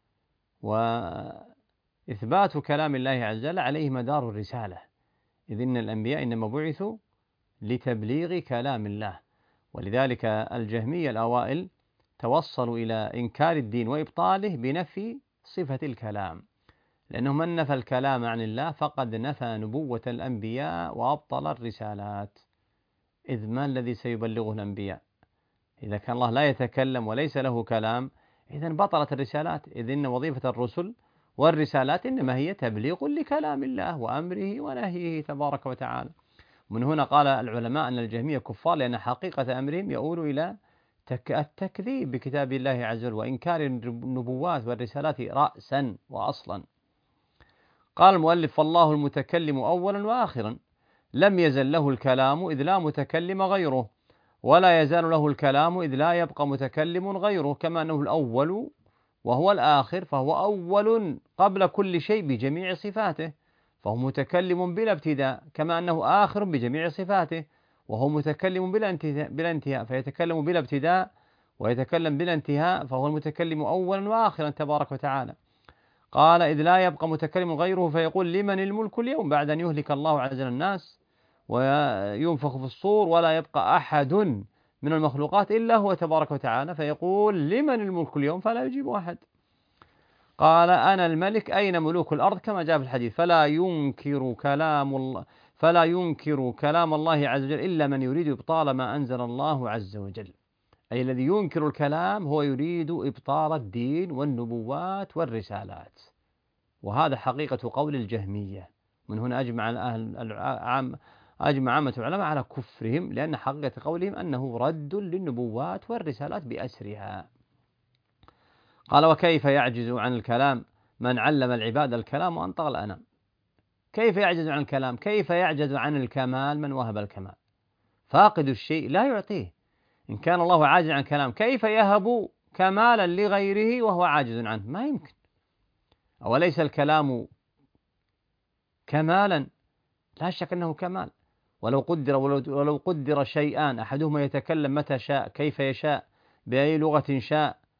وإثبات كلام الله عز وجل عليه مدار الرسالة، إذ إن الأنبياء إنما بعثوا لتبليغ كلام الله. ولذلك الجهمية الأوائل توصلوا إلى إنكار الدين وإبطاله بنفي صفة الكلام، لأنه من نفى الكلام عن الله فقد نفى نبوة الأنبياء وأبطل الرسالات. إذ ما الذي سيبلغه الأنبياء؟ إذا كان الله لا يتكلم وليس له كلام إذن بطلت الرسالات، إذ إن وظيفة الرسل والرسالات إنما هي تبليغ لكلام الله وأمره ونهيه تبارك وتعالى. من هنا قال العلماء أن الجهمية كفار، لأن حقيقة أمرهم يؤول إلى التكذيب بكتاب الله عز وجل وإنكار النبوات والرسالات رأسا وأصلا. قال المؤلف: فالله المتكلم أولا وآخرا، لم يزل له الكلام إذ لا متكلم غيره، ولا يزال له الكلام إذ لا يبقى متكلم غيره، كما أنه الأول وهو الآخر، فهو أول قبل كل شيء بجميع صفاته، فهو متكلم بلا ابتداء، كما أنه آخر بجميع صفاته، وهو متكلم بلا انتهاء، فيتكلم بلا ابتداء ويتكلم بلا انتهاء، فهو المتكلم أولا وآخرا تبارك وتعالى. قال: إذ لا يبقى متكلم غيره، فيقول: لمن الملك اليوم، بعد أن يهلك الله عز وجل الناس وينفخ في الصور ولا يبقى أحد من المخلوقات إلا هو تبارك وتعالى، فيقول: لمن الملك اليوم، فلا يجيب أحد. قال: أنا الملك، أين ملوك الأرض، كما جاء في الحديث. فلا ينكر كلام الله عز وجل إلا من يريد إبطال ما أنزل الله عز وجل، أي الذي ينكر الكلام هو يريد إبطال الدين والنبوات والرسالات، وهذا حقيقة قول الجهمية. من هنا أجمع عامة العلماء على كفرهم، لأن حقيقة قولهم أنه رد للنبوات والرسالات بأسرها. قال: وكيف يعجز عن الكلام من علم العباد الكلام وأنطق الأنام؟ كيف يعجز عن الكلام؟ كيف يعجز عن الكمال من وهب الكمال؟ فاقد الشيء لا يعطيه. إن كان الله عاجز عن الكلام كيف يهب كمالا لغيره وهو عاجز عنه؟ ما يمكن. أوليس الكلام كمالا؟ لا شك أنه كمال. ولو قدر شيئان، أحدهما يتكلم متى شاء كيف يشاء بأي لغة شاء،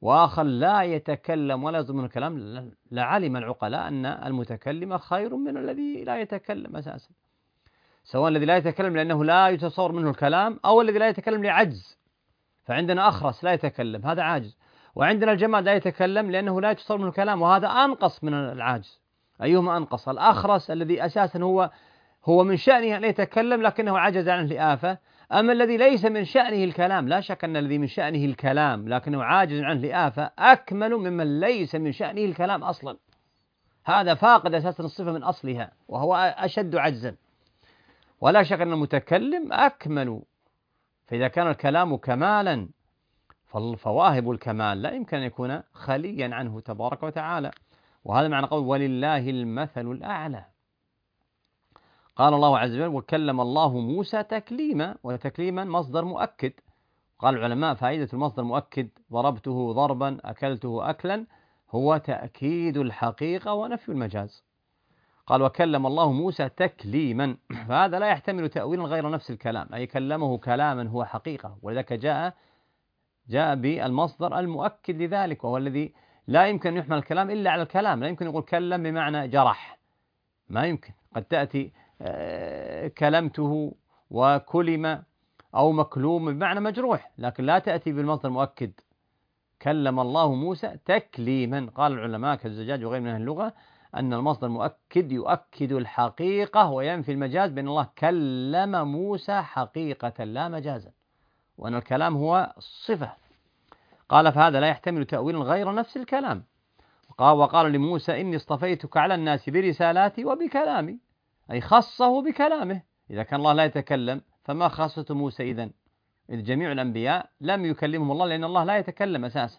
وآخر لا يتكلم ولا يصدر منه الكلام، لعلم العقلاء أن المتكلم خير من الذي لا يتكلم أساسا، سواء الذي لا يتكلم لأنه لا يتصور منه الكلام، أو الذي لا يتكلم لعجز. فعندنا أخرس لا يتكلم، هذا عاجز، وعندنا الجماد لا يتكلم لأنه لا يتصور منه الكلام، وهذا أنقص من العاجز. أيهما أنقص؟ الأخرس الذي أساسا هو من شأنه أن يتكلم لكنه عجز عنه لآفة، أما الذي ليس من شأنه الكلام، لا شك أن الذي من شأنه الكلام لكنه عاجز عنه لآفة أكمل ممن ليس من شأنه الكلام أصلا، هذا فاقد أساسا الصفة من أصلها وهو أشد عجزا. ولا شك أن المتكلم أكمل. فإذا كان الكلام كمالا فواهب الكمال لا يمكن أن يكون خاليا عنه تبارك وتعالى. وهذا معنى قول ولله المثل الأعلى. قال الله عز وجل وكلم الله موسى تكليما، وتكليما مصدر مؤكد. قال العلماء فائدة المصدر مؤكد ضربته ضربا أكلته أكلا هو تأكيد الحقيقة ونفي المجاز. قال وكلم الله موسى تكليما، فهذا لا يحتمل تأويلا غير نفس الكلام، أي كلمه كلاما هو حقيقة، ولذلك جاء بالمصدر المؤكد لذلك، وهو الذي لا يمكن أن يحمل الكلام إلا على الكلام. لا يمكن يقول كلم بمعنى جرح، ما يمكن. قد تأتي كلمته وكلم أو مكلوم بمعنى مجروح، لكن لا تأتي بالمصدر المؤكد. كلم الله موسى تكليما. قال العلماء كالزجاج وغير من أهل اللغة أن المصدر المؤكد يؤكد الحقيقة وينفي المجاز، بأن الله كلم موسى حقيقة لا مجازا، وأن الكلام هو الصفة. قال فهذا لا يحتمل تأويل غير نفس الكلام. وقال لموسى إني اصطفيتك على الناس برسالاتي وبكلامي، أي خصه بكلامه. إذا كان الله لا يتكلم فما خاصة موسى إذن؟ إذ جميع الأنبياء لم يكلمهم الله لأن الله لا يتكلم أساسا.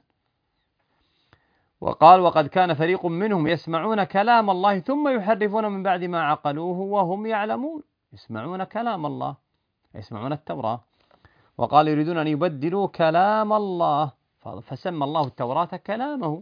وقال وقد كان فريق منهم يسمعون كلام الله ثم يحرفون من بعد ما عقلوه وهم يعلمون. يسمعون كلام الله، يسمعون التوراة. وقال يريدون أن يبدلوا كلام الله، فسمى الله التوراة كلامه.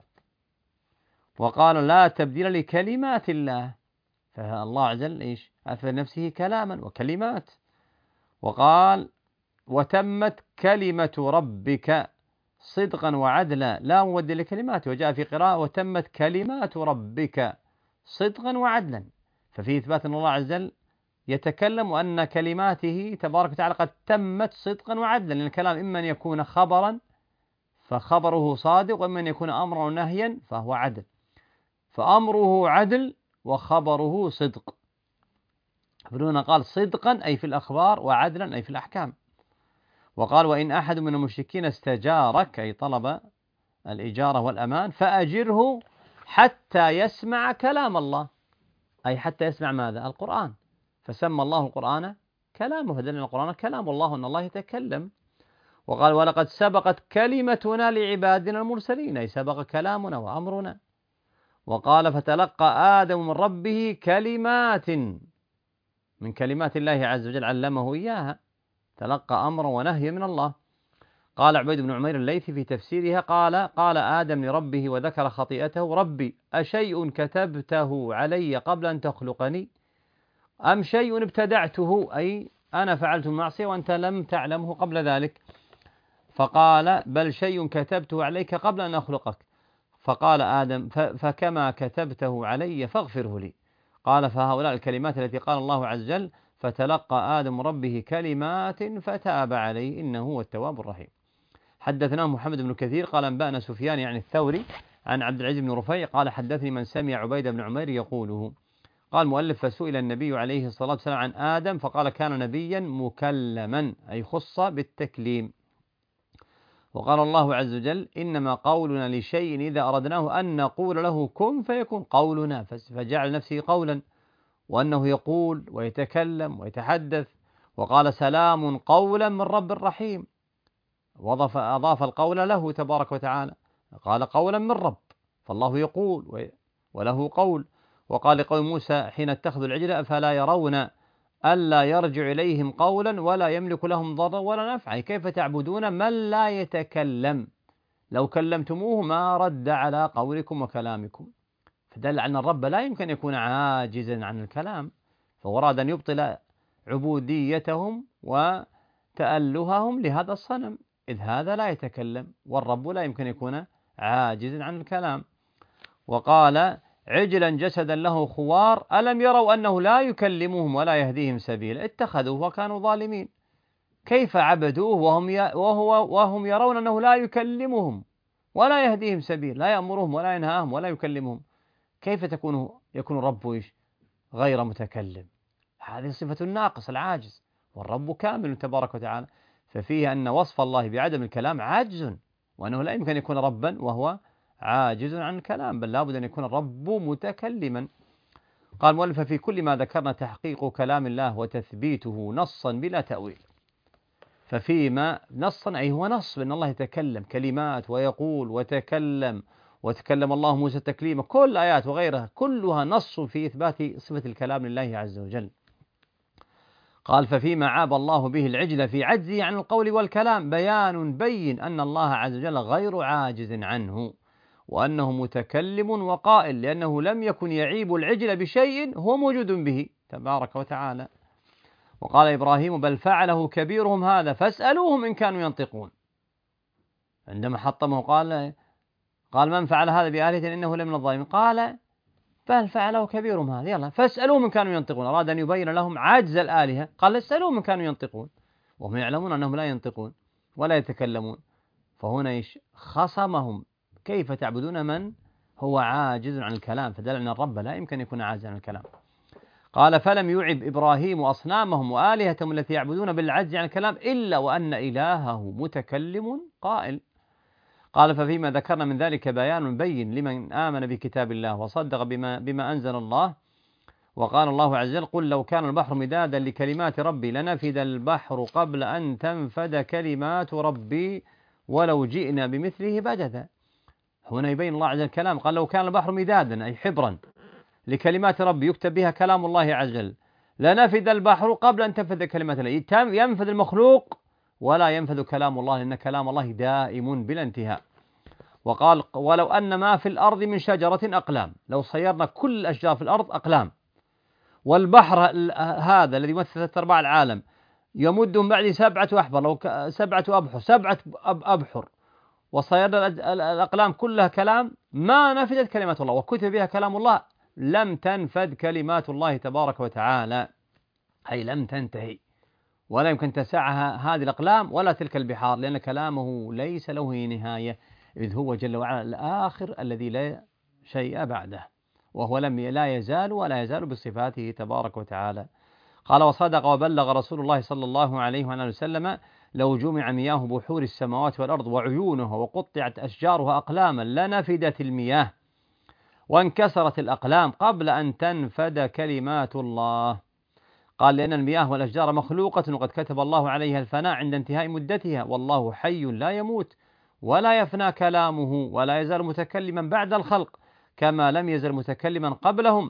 وقال لا تبديل لكلمات الله، فالله عز وجل إيش؟ أثبت نفسه كلاما وكلمات. وقال وتمت كلمة ربك صدقا وعدلا لا مبدل لكلماته. وجاء في قراءة وتمت كلمات ربك صدقا وعدلا، ففي إثبات أن الله عز وجل يتكلم وأن كلماته تبارك وتعالى قد تمت صدقا وعدلا، لأن الكلام إما أن يكون خبرا فخبره صادق، وإما أن يكون أمرا ونهيا فهو عدل، فأمره عدل وخبره صدق. فهنا قال صدقا أي في الأخبار وعدلا أي في الأحكام. وقال وإن أحد من المشركين استجارك أي طلب الإجارة والأمان فأجره حتى يسمع كلام الله، أي حتى يسمع ماذا؟ القرآن. فسمى الله القرآن كلامه، فدل القرآن كلام الله أن الله يتكلم. وقال ولقد سبقت كلمتنا لعبادنا المرسلين، أي سبق كلامنا وأمرنا. وقال فتلقى آدم من ربه كلمات، من كلمات الله عز وجل علمه إياها، تلقى أمرا ونهي من الله. قال عبيد بن عمير الليثي في تفسيرها قال آدم لربه وذكر خطيئته ربي أشيء كتبته علي قبل أن تخلقني أم شيء ابتدعته، أي أنا فعلت المعصية وأنت لم تعلمه قبل ذلك. فقال بل شيء كتبته عليك قبل أن أخلقك. فقال آدم فكما كتبته علي فاغفره لي. قال فهؤلاء الكلمات التي قال الله عز وجل فتلقى آدم ربه كلمات فتاب عليه إنه هو التواب الرحيم. حدثنا محمد بن كثير قال أنبأنا سفيان يعني الثوري عن عبد العزيز بن رفيع قال حدثني من سمع عبيد بن عمير يقوله. قال مؤلف فسئل النبي عليه الصلاة والسلام عن آدم فقال كان نبيا مكلما أي خص بالتكليم. وقال الله عز وجل إنما قولنا لشيء إذا أردناه أن نقول له كن فيكون، قولنا فجعل نفسه قولا، وأنه يقول ويتكلم ويتحدث. وقال سلام قولا من رب رحيم، أضاف القول له تبارك وتعالى، قال قولا من رب، فالله يقول وله قول. وقال لقوم موسى حين اتخذوا العجل أفلا يرون ألا يرجع إليهم قولا ولا يملك لهم ضرا ولا نفعا، كيف تعبدون من لا يتكلم لو كلمتموه ما رد على قولكم وكلامكم. فدل أن الرب لا يمكن يكون عاجزا عن الكلام، فأراد أن يبطل عبوديتهم وتألههم لهذا الصنم. إذ هذا لا يتكلم، والرب لا يمكن يكون عاجزا عن الكلام. وقال عجلا جسدا له خوار ألم يروا أنه لا يكلمهم ولا يهديهم سبيلا اتخذوه وكانوا ظالمين. كيف عبدوه وهم يرون أنه لا يكلمهم ولا يهديهم سبيل، لا يأمرهم ولا ينهاهم ولا يكلمهم، كيف يكون الرب غير متكلم؟ هذه صفة الناقص العاجز، والرب كامل تبارك وتعالى. ففيه أن وصف الله بعدم الكلام عاجز، وأنه لا يمكن أن يكون ربا وهو عاجز عن الكلام، بل لابد أن يكون الرب متكلما. قال المؤلف في كل ما ذكرنا تحقيق كلام الله وتثبيته نصا بلا تأويل. ففيما نصا أي هو نص بأن الله يتكلم كلمات ويقول وتكلم الله موسى تكليما، كل الآيات وغيرها كلها نص في إثبات صفة الكلام لله عز وجل. قال ففيما عاب الله به العجل في عجزه عن القول والكلام بيان بين أن الله عز وجل غير عاجز عنه، وأنه متكلم وقائل، لأنه لم يكن يعيب العجل بشيء هو موجود به تبارك وتعالى. وقال إبراهيم بل فعله كبيرهم هذا فاسألوهم إن كانوا ينطقون. عندما حطمه قال من فعل هذا بآلهة إنه لمن الظالمين، قال بل فعله كبيرهم هذا يلا فاسألوهم إن كانوا ينطقون. أراد أن يبين لهم عجز الآلهة، قال اسألوهم إن كانوا ينطقون، وهم يعلمون أنهم لا ينطقون ولا يتكلمون. فهنا خصمهم كيف تعبدون من هو عاجز عن الكلام، فدل أن الرب لا يمكن أن يكون عاجزا عن الكلام. قال فلم يعب إبراهيم أصنامهم وآلهتهم التي يعبدون بالعجز عن الكلام إلا وأن إلهه متكلم قائل. قال ففيما ذكرنا من ذلك بيان بين لمن آمن بكتاب الله وصدق بما أنزل الله. وقال الله عز وجل قل لو كان البحر مدادا لكلمات ربي لنفد البحر قبل أن تنفد كلمات ربي ولو جئنا بمثله بددا. هنا يبين الله عز وجل الكلام، قال لو كان البحر مدادا أي حبرا لكلمات ربي يكتب بها كلام الله عز وجل لنفد البحر قبل أن تنفذ كلمات الله. ينفذ المخلوق ولا ينفذ كلام الله، لأن كلام الله دائم بلا انتهاء. وقال ولو أن ما في الأرض من شجرة أقلام، لو صيرنا كل الأشجار في الأرض أقلام، والبحر هذا الذي يمثل 3/4 العالم يمدهم بعد 7 أحبر، لو 7 أبحر 7 أبحر، وصيرنا الأقلام كلها كلام ما نفدت كلمات الله وكتب بها كلام الله لم تنفد كلمات الله تبارك وتعالى، أي لم تنتهي ولا يمكن تسعها هذه الأقلام ولا تلك البحار، لأن كلامه ليس له نهاية، إذ هو جل وعلا الآخر الذي لا شيء بعده، وهو لا يزال ولا يزال بصفاته تبارك وتعالى. قال وصدق وبلغ رسول الله صلى الله عليه وآله وسلم لو جمع مياه بحور السماوات والأرض وعيونها وقطعت أشجارها أقلاما لنفدت المياه وانكسرت الأقلام قبل أن تنفد كلمات الله. قال لأن المياه والأشجار مخلوقة وقد كتب الله عليها الفناء عند انتهاء مدتها، والله حي لا يموت ولا يفنى كلامه ولا يزال متكلما بعد الخلق كما لم يزل متكلما قبلهم،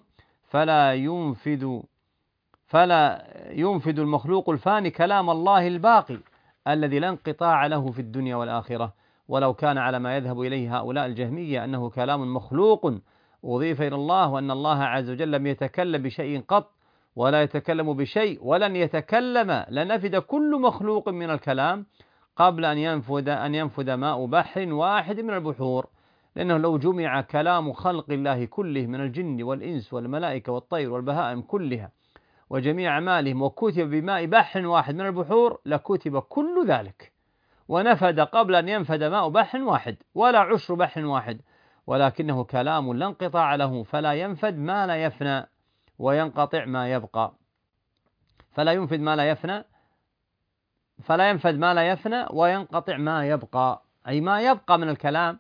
فلا ينفد المخلوق الفاني كلام الله الباقي الذي لا انقطاع له في الدنيا والآخرة. ولو كان على ما يذهب إليه هؤلاء الجهمية أنه كلام مخلوق أضيف إلى الله وأن الله عز وجل لم يتكلم بشيء قط ولا يتكلم بشيء ولن يتكلم لنفد كل مخلوق من الكلام قبل أن ينفد ماء بحر واحد من البحور، لأنه لو جمع كلام خلق الله كله من الجن والإنس والملائكة والطير والبهائم كلها وجميع أعمالهم وكتب بماء بحر واحد من البحور لكتب كل ذلك ونفد قبل أن ينفد ماء بحر واحد ولا عشر بحر واحد، ولكنه كلام لا انقطاع له فلا ينفد ما لا يفنى وينقطع ما يبقى، فلا ينفد ما لا يفنى وينقطع ما يبقى، أي ما يبقى من الكلام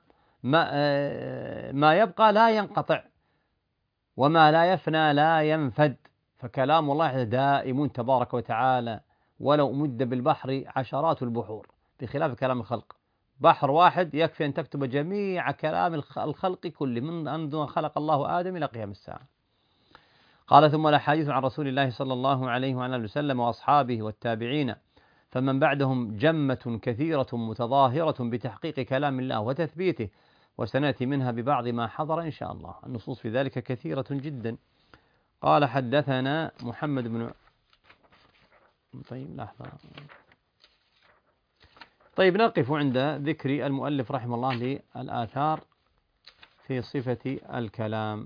ما يبقى لا ينقطع وما لا يفنى لا ينفد، فكلام الله دائم تبارك وتعالى ولو مد بالبحر عشرات البحور، بخلاف كلام الخلق. بحر واحد يكفي أن تكتب جميع كلام الخلق كله من أن خلق الله آدم إلى قيام الساعة. قال ثم الأحاديث عن رسول الله صلى الله عليه وعلى آله وسلم وأصحابه والتابعين فمن بعدهم جمة كثيرة متظاهرة بتحقيق كلام الله وتثبيته، وسنأتي منها ببعض ما حضر إن شاء الله، النصوص في ذلك كثيرة جدا. قال حدثنا محمد بن طيب لحظة طيب نقف عند ذكر المؤلف رحمه الله للآثار في صفة الكلام.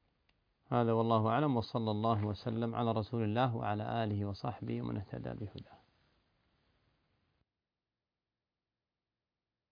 هذا والله أعلم، وصلى الله وسلم على رسول الله وعلى آله وصحبه ومن اهتدى بهداه.